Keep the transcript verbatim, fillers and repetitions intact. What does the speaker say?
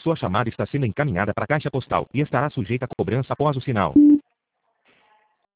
Sua chamada está sendo encaminhada para a caixa postal e estará sujeita a cobrança após o sinal.